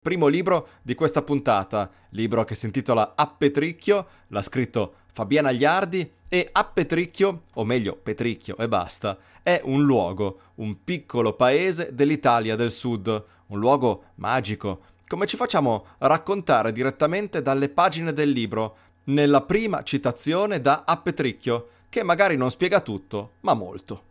Primo libro di questa puntata, libro che si intitola Appetricchio, l'ha scritto Fabiana Agliardi, e Appetricchio, o meglio Petricchio e basta, è un luogo, un piccolo paese dell'Italia del Sud, un luogo magico, come ci facciamo raccontare direttamente dalle pagine del libro, nella prima citazione da Appetricchio, che magari non spiega tutto, ma molto.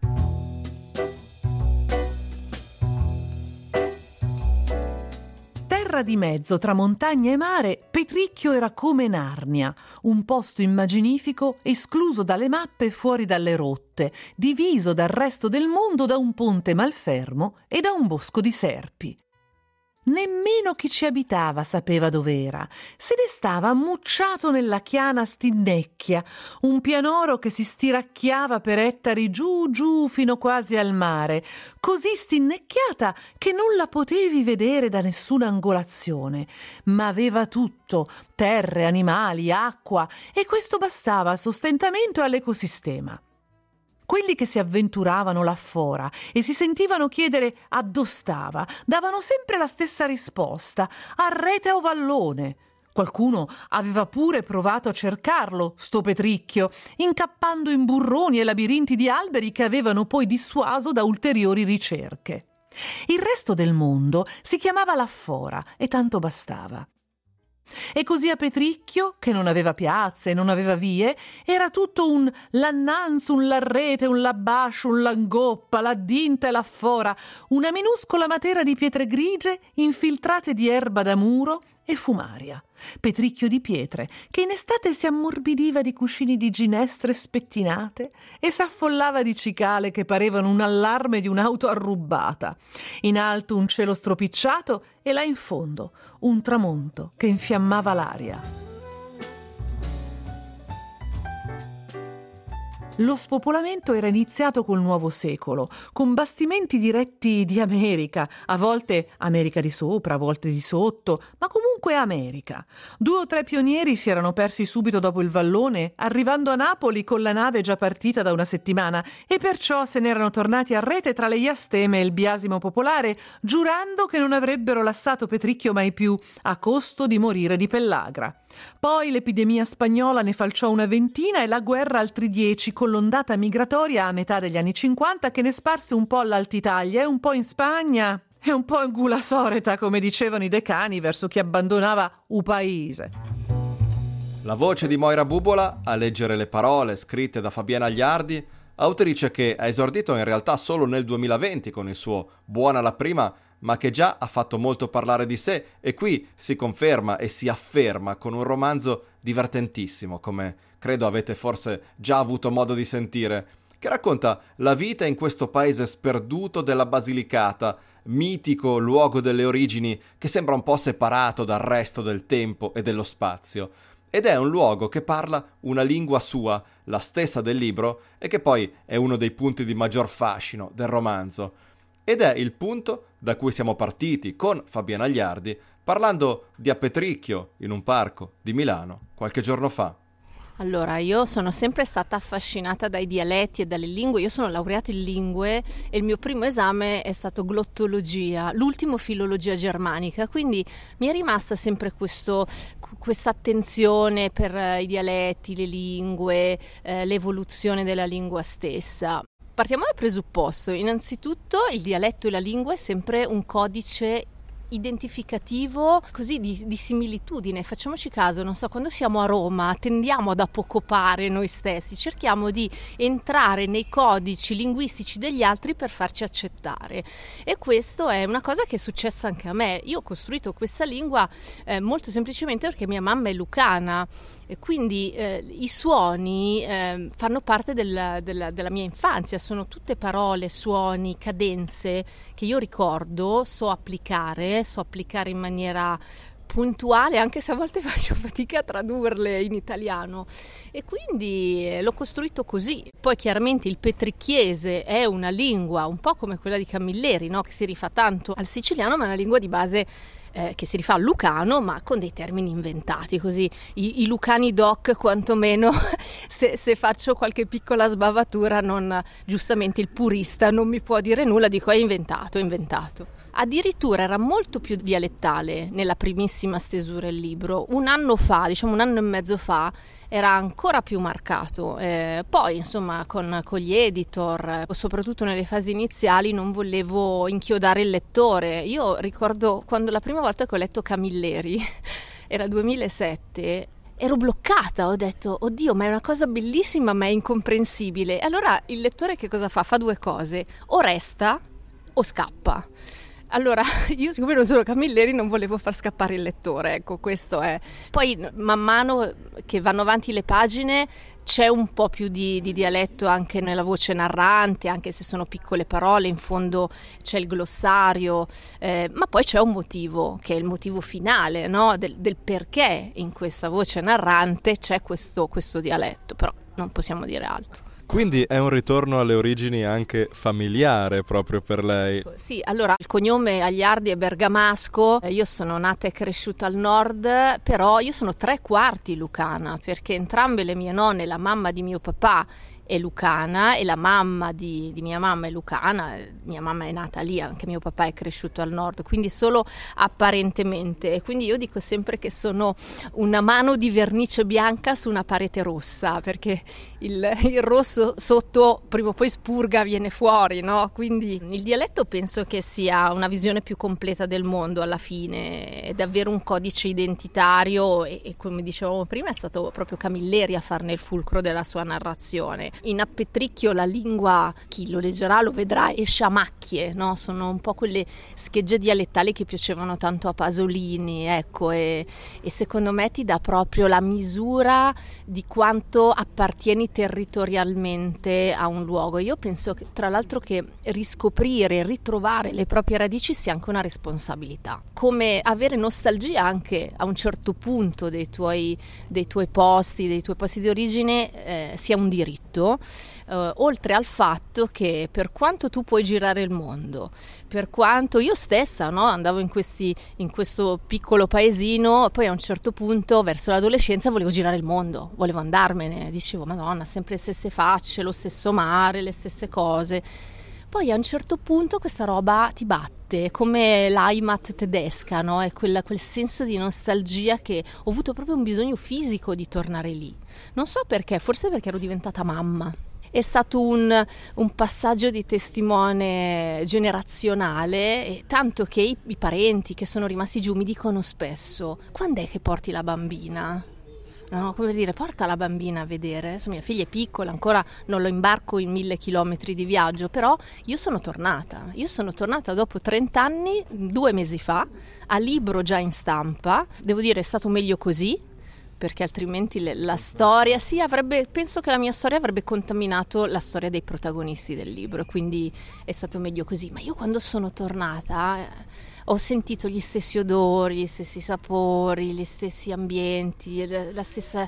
Terra di mezzo tra montagna e mare, Petricchio era come Narnia, un posto immaginifico escluso dalle mappe e fuori dalle rotte, diviso dal resto del mondo da un ponte malfermo e da un bosco di serpi. Nemmeno chi ci abitava sapeva dov'era. Se ne stava ammucciato nella chiana stinnecchia, un pianoro che si stiracchiava per ettari giù fino quasi al mare, così stinnecchiata che non la potevi vedere da nessuna angolazione, ma aveva tutto: terre, animali, acqua, e questo bastava al sostentamento e all'ecosistema. Quelli che si avventuravano là fora e si sentivano chiedere a dove stava, davano sempre la stessa risposta: a Rete o Vallone. Qualcuno aveva pure provato a cercarlo, sto Petricchio, incappando in burroni e labirinti di alberi che avevano poi dissuaso da ulteriori ricerche. Il resto del mondo si chiamava là fora e tanto bastava. E così a Petricchio, che non aveva piazze, non aveva vie, era tutto un l'annanzo, un larrete, un l'abbascio, un l'angoppa, la dinta e la fora, una minuscola matera di pietre grigie infiltrate di erba da muro e fumaria. Petricchio di pietre, che in estate si ammorbidiva di cuscini di ginestre spettinate e s'affollava di cicale che parevano un allarme di un'auto arrubata. In alto un cielo stropicciato e là in fondo un tramonto che infiammava l'aria. Lo spopolamento era iniziato col nuovo secolo, con bastimenti diretti di America, a volte America di sopra, a volte di sotto, ma comunque America. 2 o 3 pionieri si erano persi subito dopo il vallone, arrivando a Napoli con la nave già partita da una settimana, e perciò se n'erano tornati a Rete tra le iasteme e il biasimo popolare, giurando che non avrebbero lasciato Petricchio mai più, a costo di morire di pellagra. Poi l'epidemia spagnola ne falciò una ventina e la guerra altri 10, con l'ondata migratoria a metà degli anni 50 che ne sparse un po' all'Altitalia e un po' in Spagna e un po' in Gula Soreta, come dicevano i decani verso chi abbandonava u paese. La voce di Moira Bubola a leggere le parole scritte da Fabiana Agliardi, autrice che ha esordito in realtà solo nel 2020 con il suo Buona la prima, ma che già ha fatto molto parlare di sé, e qui si conferma e si afferma con un romanzo divertentissimo, come credo avete forse già avuto modo di sentire, che racconta la vita in questo paese sperduto della Basilicata, mitico luogo delle origini che sembra un po' separato dal resto del tempo e dello spazio. Ed è un luogo che parla una lingua sua, la stessa del libro, e che poi è uno dei punti di maggior fascino del romanzo. Ed è il punto da cui siamo partiti con Fabiana Agliardi, parlando di Appetricchio in un parco di Milano qualche giorno fa. Allora, io sono sempre stata affascinata dai dialetti e dalle lingue. Io sono laureata in lingue e il mio primo esame è stato glottologia, l'ultimo filologia germanica, quindi mi è rimasta sempre questa attenzione per i dialetti, le lingue, l'evoluzione della lingua stessa. Partiamo dal presupposto: innanzitutto il dialetto e la lingua è sempre un codice identificativo, così di similitudine. Facciamoci caso, non so, quando siamo a Roma tendiamo ad apocopare noi stessi, cerchiamo di entrare nei codici linguistici degli altri per farci accettare, e questo è una cosa che è successa anche a me. Io ho costruito questa lingua molto semplicemente perché mia mamma è lucana, e quindi i suoni fanno parte della mia infanzia, sono tutte parole, suoni, cadenze che io ricordo, so applicare in maniera puntuale, anche se a volte faccio fatica a tradurle in italiano, e quindi l'ho costruito così. Poi chiaramente il petricchiese è una lingua un po' come quella di Camilleri, no? Che si rifà tanto al siciliano, ma è una lingua di base che si rifà al lucano, ma con dei termini inventati, così i lucani doc quantomeno se faccio qualche piccola sbavatura, non, giustamente il purista non mi può dire nulla, dico è inventato. Addirittura era molto più dialettale nella primissima stesura del libro. Un anno fa, diciamo 1 anno e mezzo fa, era ancora più marcato. Poi, insomma, con gli editor, soprattutto nelle fasi iniziali, non volevo inchiodare il lettore. Io ricordo quando la prima volta che ho letto Camilleri, era 2007, ero bloccata, ho detto, oddio, ma è una cosa bellissima, ma è incomprensibile. Allora il lettore che cosa fa? Fa 2 cose, o resta o scappa. Allora, io siccome non sono Camilleri non volevo far scappare il lettore, ecco, questo è. Poi man mano che vanno avanti le pagine c'è un po' più di dialetto anche nella voce narrante, anche se sono piccole parole, in fondo c'è il glossario, ma poi c'è un motivo, che è il motivo finale, no? del perché in questa voce narrante c'è questo dialetto, però non possiamo dire altro. Quindi è un ritorno alle origini anche familiare proprio per lei. Sì, allora il cognome Agliardi è bergamasco, io sono nata e cresciuta al nord, però io sono 3/4 lucana, perché entrambe le mie nonne, la mamma di mio papà è lucana e la mamma di mia mamma è lucana, mia mamma è nata lì, anche mio papà è cresciuto al nord, quindi solo apparentemente. E quindi io dico sempre che sono una mano di vernice bianca su una parete rossa, perché il rosso sotto prima o poi spurga, viene fuori, no? Quindi il dialetto penso che sia una visione più completa del mondo alla fine, è davvero un codice identitario e come dicevamo prima è stato proprio Camilleri a farne il fulcro della sua narrazione. In Appetricchio la lingua, chi lo leggerà lo vedrà, esce a macchie, no? Sono un po' quelle schegge dialettali che piacevano tanto a Pasolini, ecco, e secondo me ti dà proprio la misura di quanto appartieni territorialmente a un luogo. Io penso che, tra l'altro, che riscoprire, ritrovare le proprie radici sia anche una responsabilità, come avere nostalgia anche a un certo punto dei tuoi posti di origine sia un diritto. Oltre al fatto che per quanto tu puoi girare il mondo, per quanto io stessa, no, andavo in questo piccolo paesino, poi a un certo punto verso l'adolescenza volevo girare il mondo, volevo andarmene, dicevo Madonna, sempre le stesse facce, lo stesso mare, le stesse cose. Poi a un certo punto questa roba ti batte, come l'Heimat tedesca, no? È quel senso di nostalgia che ho avuto proprio un bisogno fisico di tornare lì. Non so perché, forse perché ero diventata mamma. È stato un passaggio di testimone generazionale, e tanto che i parenti che sono rimasti giù mi dicono spesso: quando è che porti la bambina? No, come dire, porta la bambina a vedere. Adesso mia figlia è piccola, ancora non lo imbarco in 1000 chilometri di viaggio, però io sono tornata dopo 30 anni, 2 mesi fa, a libro già in stampa. Devo dire, è stato meglio così, perché altrimenti la storia, penso che la mia storia avrebbe contaminato la storia dei protagonisti del libro, quindi è stato meglio così. Ma io quando sono tornata ho sentito gli stessi odori, gli stessi sapori, gli stessi ambienti, la stessa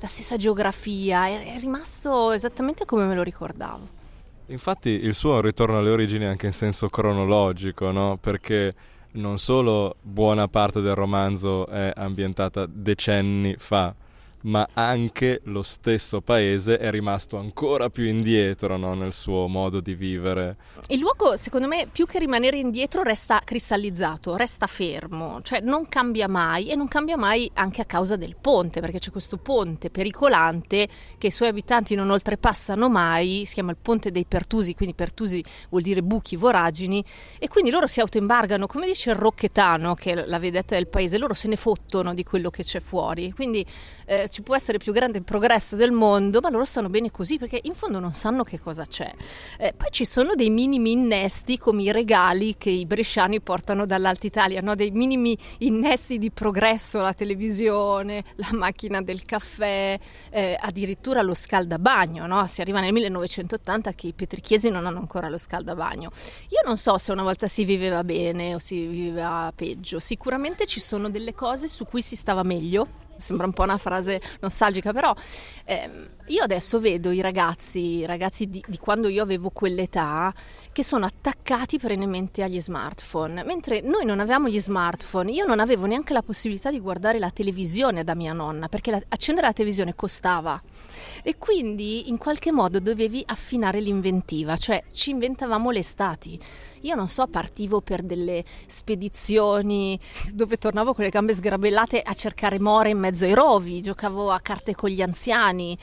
geografia, è rimasto esattamente come me lo ricordavo. Infatti il suo è un ritorno alle origini anche in senso cronologico, no? Perché non solo buona parte del romanzo è ambientata decenni fa, ma anche lo stesso paese è rimasto ancora più indietro, no? Nel suo modo di vivere. Il luogo, secondo me, più che rimanere indietro, resta cristallizzato, resta fermo, cioè non cambia mai, e non cambia mai anche a causa del ponte, perché c'è questo ponte pericolante che i suoi abitanti non oltrepassano mai, si chiama il ponte dei Pertusi, quindi Pertusi vuol dire buchi, voragini, e quindi loro si autoimbargano, come dice il Rocchetano, che è la vedetta del paese, loro se ne fottono di quello che c'è fuori, quindi ci può essere il più grande progresso del mondo, ma loro stanno bene così, perché in fondo non sanno che cosa c'è. Poi ci sono dei minimi innesti, come i regali che i bresciani portano dall'Alta Italia, no? Dei minimi innesti di progresso, la televisione, la macchina del caffè, addirittura lo scaldabagno, no? Si arriva nel 1980 che i petrichiesi non hanno ancora lo scaldabagno. Io non so se una volta si viveva bene o si viveva peggio, sicuramente ci sono delle cose su cui si stava meglio Sembra un po' una frase nostalgica, però io adesso vedo i ragazzi di quando io avevo quell'età che sono attaccati perennemente agli smartphone, mentre noi non avevamo gli smartphone. Io non avevo neanche la possibilità di guardare la televisione da mia nonna, perché accendere la televisione costava, e quindi in qualche modo dovevi affinare l'inventiva, cioè ci inventavamo le estati. Io non so, partivo per delle spedizioni dove tornavo con le gambe sgrabellate a cercare more in mezzo ai rovi, giocavo a carte con gli anziani,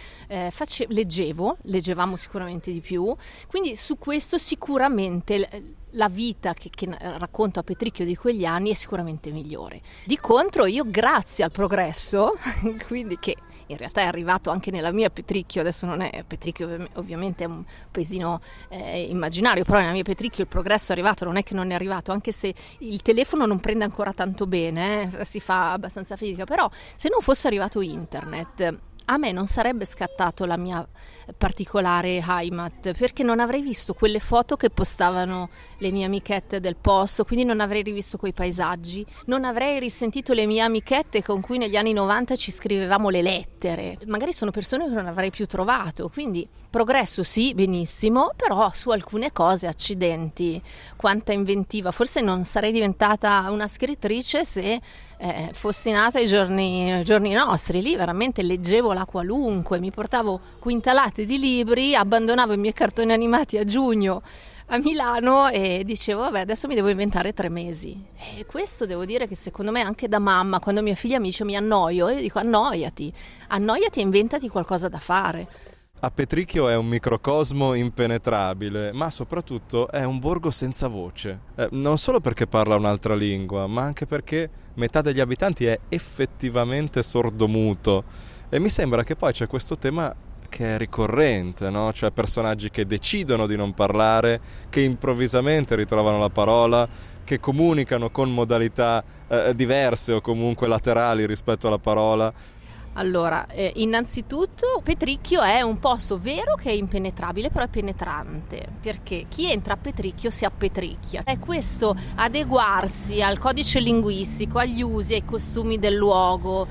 leggevamo sicuramente di più, quindi su questo sicuramente la vita che racconto a Petricchio di quegli anni è sicuramente migliore. Di contro io, grazie al progresso, quindi che in realtà è arrivato anche nella mia Petricchio, adesso non è Petricchio, ovviamente è un paesino immaginario, però nella mia Petricchio il progresso è arrivato, non è che non è arrivato, anche se il telefono non prende ancora tanto bene, si fa abbastanza fatica, però se non fosse arrivato internet a me non sarebbe scattato la mia particolare Heimat, perché non avrei visto quelle foto che postavano le mie amichette del posto, quindi non avrei rivisto quei paesaggi, non avrei risentito le mie amichette con cui negli anni 90 ci scrivevamo le lettere. Magari sono persone che non avrei più trovato, quindi progresso sì, benissimo, però su alcune cose, accidenti, quanta inventiva. Forse non sarei diventata una scrittrice se fossi nata ai giorni nostri. Lì veramente leggevo la qualunque, mi portavo quintalate di libri, abbandonavo i miei cartoni animati a giugno a Milano e dicevo vabbè, adesso mi devo inventare 3 mesi. E questo devo dire che secondo me anche da mamma, quando mia figlia mi dice mi annoio, io dico annoiati e inventati qualcosa da fare. A Petricchio è un microcosmo impenetrabile, ma soprattutto è un borgo senza voce. Non solo perché parla un'altra lingua, ma anche perché metà degli abitanti è effettivamente sordomuto. E mi sembra che poi c'è questo tema che è ricorrente, no? Cioè personaggi che decidono di non parlare, che improvvisamente ritrovano la parola, che comunicano con modalità diverse o comunque laterali rispetto alla parola. Allora, innanzitutto Petricchio è un posto vero che è impenetrabile, però è penetrante, perché chi entra a Petricchio si appetricchia. È questo adeguarsi al codice linguistico, agli usi, ai costumi del luogo,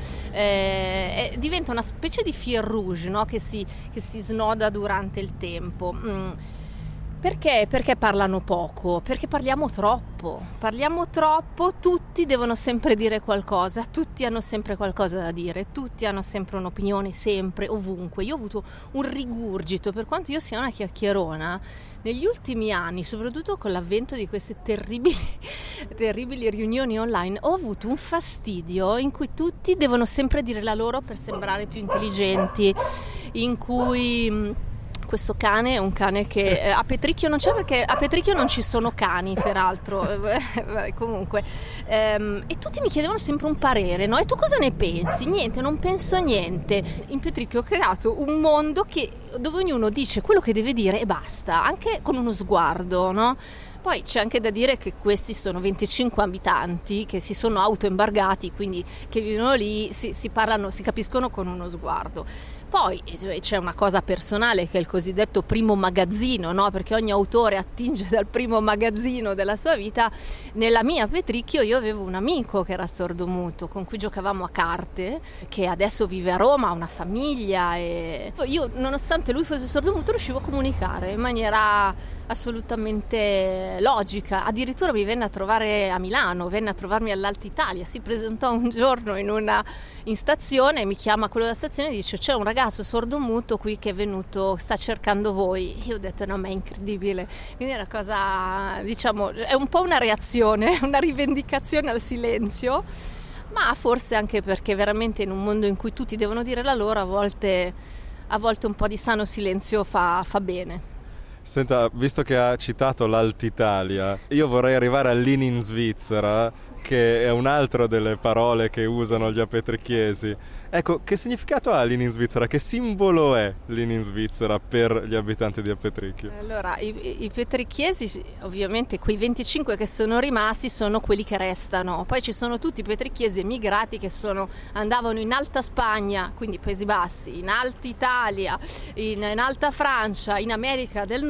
diventa una specie di fil rouge, no? che si snoda durante il tempo. Perché? Perché parlano poco? Perché parliamo troppo, tutti devono sempre dire qualcosa, tutti hanno sempre qualcosa da dire, tutti hanno sempre un'opinione, sempre, ovunque. Io ho avuto un rigurgito, per quanto io sia una chiacchierona, negli ultimi anni, soprattutto con l'avvento di queste terribili riunioni online, ho avuto un fastidio in cui tutti devono sempre dire la loro per sembrare più intelligenti, in cui questo cane è un cane che a Petricchio non c'è, perché a Petricchio non ci sono cani, peraltro. Comunque, e tutti mi chiedevano sempre un parere, no? E tu cosa ne pensi? Niente, non penso niente. In Petricchio ho creato un mondo dove ognuno dice quello che deve dire e basta, anche con uno sguardo, no? Poi c'è anche da dire che questi sono 25 abitanti che si sono autoembargati, quindi che vivono lì, si parlano, si capiscono con uno sguardo. Poi c'è una cosa personale che è il cosiddetto primo magazzino, no? Perché ogni autore attinge dal primo magazzino della sua vita. Nella mia Petricchio io avevo un amico che era sordomuto, con cui giocavamo a carte, che adesso vive a Roma, ha una famiglia, e io, nonostante lui fosse sordomuto, riuscivo a comunicare in maniera assolutamente logica. Addirittura mi venne a trovare a Milano, venne a trovarmi all'Alta Italia, si presentò un giorno in stazione, mi chiama quello della stazione e dice c'è un ragazzo sordomuto qui che è venuto, sta cercando voi. Io ho detto no, ma è incredibile. Quindi è una cosa, diciamo, è un po' una reazione, una rivendicazione al silenzio, ma forse anche perché veramente in un mondo in cui tutti devono dire la loro, a volte un po' di sano silenzio fa bene. Senta, visto che ha citato l'Alta Italia, io vorrei arrivare all'In in Svizzera, che è un'altra delle parole che usano gli apetricchiesi. Ecco, che significato ha l'In in Svizzera? Che simbolo è l'In in Svizzera per gli abitanti di Apetricchio? Allora, i petricchiesi, ovviamente quei 25 che sono rimasti sono quelli che restano. Poi ci sono tutti i petricchiesi emigrati che andavano in Alta Spagna, quindi Paesi Bassi, in Alta Italia, in Alta Francia, in America del Nord,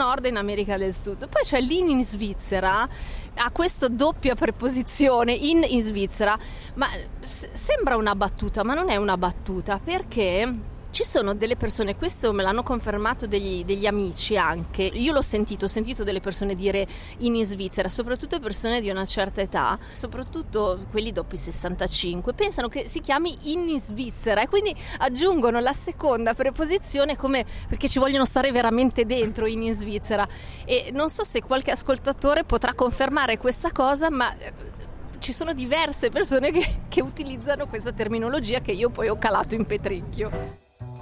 Nord e in America del Sud. Poi c'è l'in in Svizzera, ha questa doppia preposizione, in Svizzera, ma sembra una battuta, ma non è una battuta, perché ci sono delle persone, questo me l'hanno confermato degli amici anche, io ho sentito delle persone dire in Svizzera, soprattutto persone di una certa età, soprattutto quelli dopo i 65, pensano che si chiami in Svizzera e quindi aggiungono la seconda preposizione come perché ci vogliono stare veramente dentro in Svizzera. E non so se qualche ascoltatore potrà confermare questa cosa, ma ci sono diverse persone che utilizzano questa terminologia che io poi ho calato in Petricchio.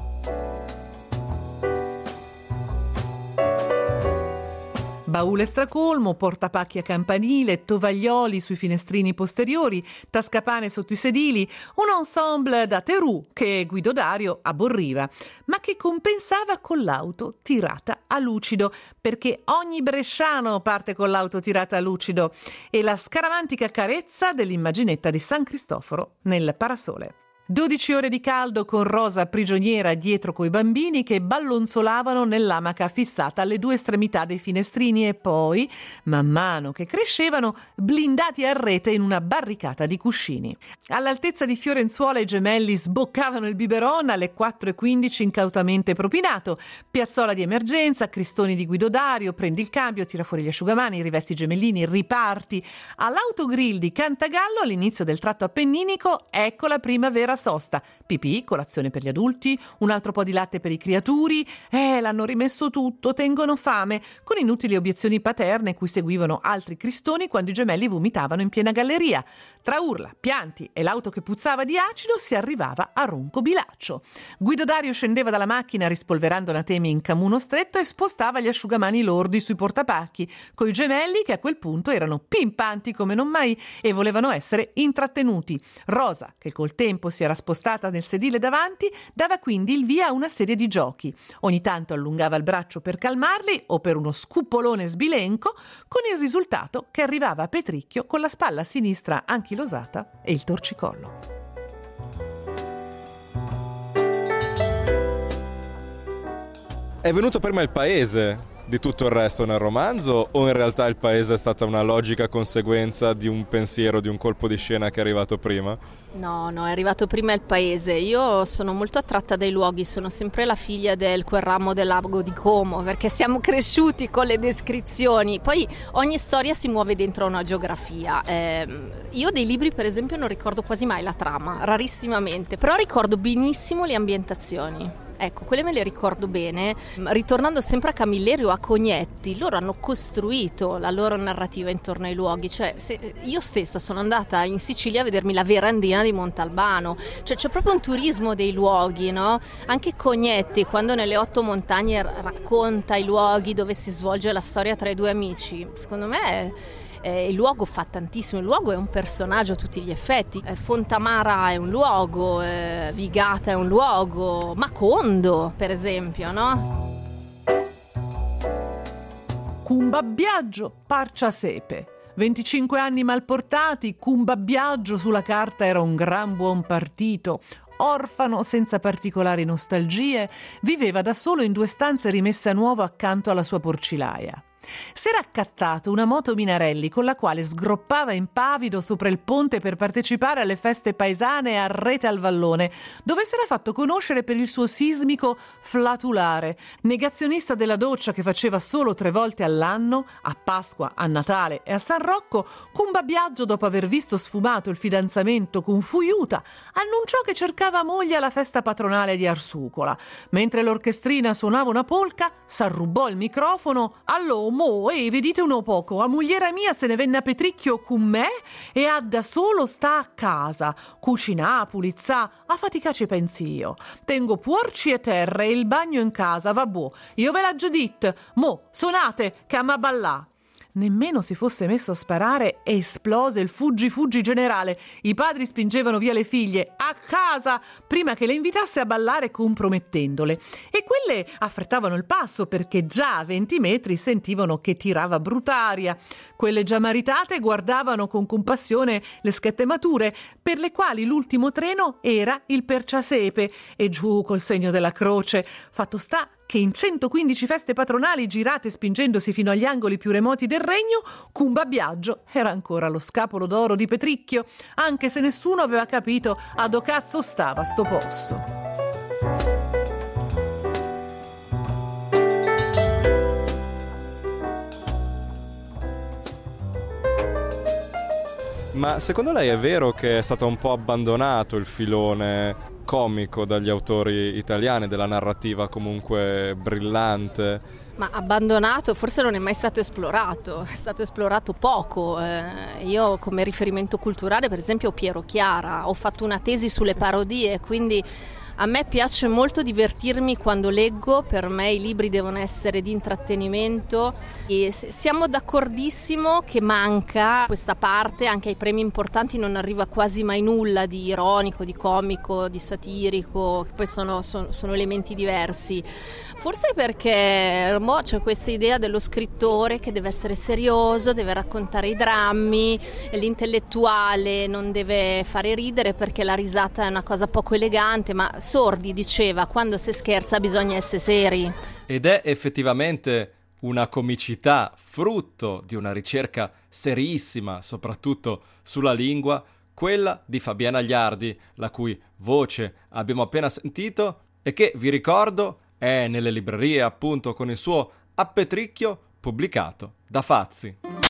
Baule stracolmo, portapacchi a campanile, tovaglioli sui finestrini posteriori, tascapane sotto i sedili, un ensemble da Terù che Guido Dario aborriva, ma che compensava con l'auto tirata a lucido, perché ogni bresciano parte con l'auto tirata a lucido, e la scaramantica carezza dell'immaginetta di San Cristoforo nel parasole. 12 ore di caldo con Rosa prigioniera dietro coi bambini che ballonzolavano nell'amaca fissata alle due estremità dei finestrini e poi, man mano che crescevano, blindati a rete in una barricata di cuscini. All'altezza di Fiorenzuola i gemelli sboccavano il biberon alle 4:15 incautamente propinato, piazzola di emergenza, cristoni di Guido Dario, prendi il cambio, tira fuori gli asciugamani, rivesti i gemellini, riparti. All'autogrill di Cantagallo all'inizio del tratto appenninico ecco la prima vera sosta, pipì, colazione per gli adulti, un altro po' di latte per i criaturi, l'hanno rimesso tutto, tengono fame, con inutili obiezioni paterne cui seguivano altri cristoni quando i gemelli vomitavano in piena galleria. Tra urla, pianti e l'auto che puzzava di acido si arrivava a Ronco Bilaccio. Guido Dario scendeva dalla macchina rispolverando anatemi in camuno stretto e spostava gli asciugamani lordi sui portapacchi, coi gemelli che a quel punto erano pimpanti come non mai e volevano essere intrattenuti. Rosa, che col tempo si era spostata nel sedile davanti, dava quindi il via a una serie di giochi. Ogni tanto allungava il braccio per calmarli o per uno scupolone sbilenco, con il risultato che arrivava a Petricchio con la spalla sinistra anchilosata e il torcicollo. È venuto prima il paese di tutto il resto nel romanzo, o in realtà il paese è stata una logica conseguenza di un pensiero, di un colpo di scena che è arrivato prima? No, è arrivato prima il paese. Io sono molto attratta dai luoghi, sono sempre la figlia del quel ramo del lago di Como, perché siamo cresciuti con le descrizioni. Poi ogni storia si muove dentro una geografia. Io dei libri, per esempio, non ricordo quasi mai la trama, rarissimamente, però ricordo benissimo le ambientazioni. Ecco, quelle me le ricordo bene. Ritornando sempre a Camilleri o a Cognetti, loro hanno costruito la loro narrativa intorno ai luoghi. Cioè, io stessa sono andata in Sicilia a vedermi la verandina di Montalbano. Cioè, c'è proprio un turismo dei luoghi, no? Anche Cognetti, quando nelle 8 montagne racconta i luoghi dove si svolge la storia tra i due amici, secondo me il luogo fa tantissimo, il luogo è un personaggio a tutti gli effetti. Fontamara è un luogo, Vigata è un luogo, Macondo per esempio, no? Cumbabbiaggio, Parciasepe. 25 anni malportati, Cumbabbiaggio sulla carta era un gran buon partito. Orfano, senza particolari nostalgie, viveva da solo in 2 stanze rimesse a nuovo accanto alla sua porcilaia. S'era accattato una moto Minarelli con la quale sgroppava impavido sopra il ponte per partecipare alle feste paesane a Rete al Vallone, dove s'era fatto conoscere per il suo sismico flatulare, negazionista della doccia che faceva solo 3 volte all'anno, a Pasqua, a Natale e a San Rocco. Cumbabbiaggio, dopo aver visto sfumato il fidanzamento con Fuiuta, annunciò che cercava moglie alla festa patronale di Arsucola. Mentre l'orchestrina suonava una polca, s'arrubò il microfono. «Allò, vedite uno poco, a mugliera mia se ne venne a Petricchio con me e a da solo sta a casa, cucinà, pulizzà, a faticaci penzio. Tengo puorci e terra e il bagno in casa, vabbò, io ve l'ho già dit, suonate che a ma ballà». Nemmeno si fosse messo a sparare, esplose il fuggi generale. I padri spingevano via le figlie a casa prima che le invitasse a ballare compromettendole, e quelle affrettavano il passo perché già a 20 metri sentivano che tirava brutaria. Quelle già maritate guardavano con compassione le schette mature, per le quali l'ultimo treno era il Perciasepe, e giù col segno della croce. Fatto sta che in 115 feste patronali girate spingendosi fino agli angoli più remoti del regno, Cumba Biagio era ancora lo scapolo d'oro di Petricchio, anche se nessuno aveva capito a do cazzo stava sto posto. Ma secondo lei è vero che è stato un po' abbandonato il filone comico dagli autori italiani, della narrativa comunque brillante? Ma abbandonato forse non è mai stato esplorato, è stato esplorato poco. Io come riferimento culturale per esempio ho Piero Chiara, ho fatto una tesi sulle parodie, quindi a me piace molto divertirmi quando leggo, per me i libri devono essere di intrattenimento e siamo d'accordissimo che manca questa parte, anche ai premi importanti non arriva quasi mai nulla di ironico, di comico, di satirico, che poi sono elementi diversi. Forse perché c'è questa idea dello scrittore che deve essere serioso, deve raccontare i drammi, l'intellettuale non deve fare ridere perché la risata è una cosa poco elegante, ma Sordi diceva quando si scherza bisogna essere seri. Ed è effettivamente una comicità frutto di una ricerca serissima, soprattutto sulla lingua, quella di Fabiana Agliardi, la cui voce abbiamo appena sentito e che, vi ricordo, è nelle librerie appunto con il suo A Petricchio, pubblicato da Fazzi.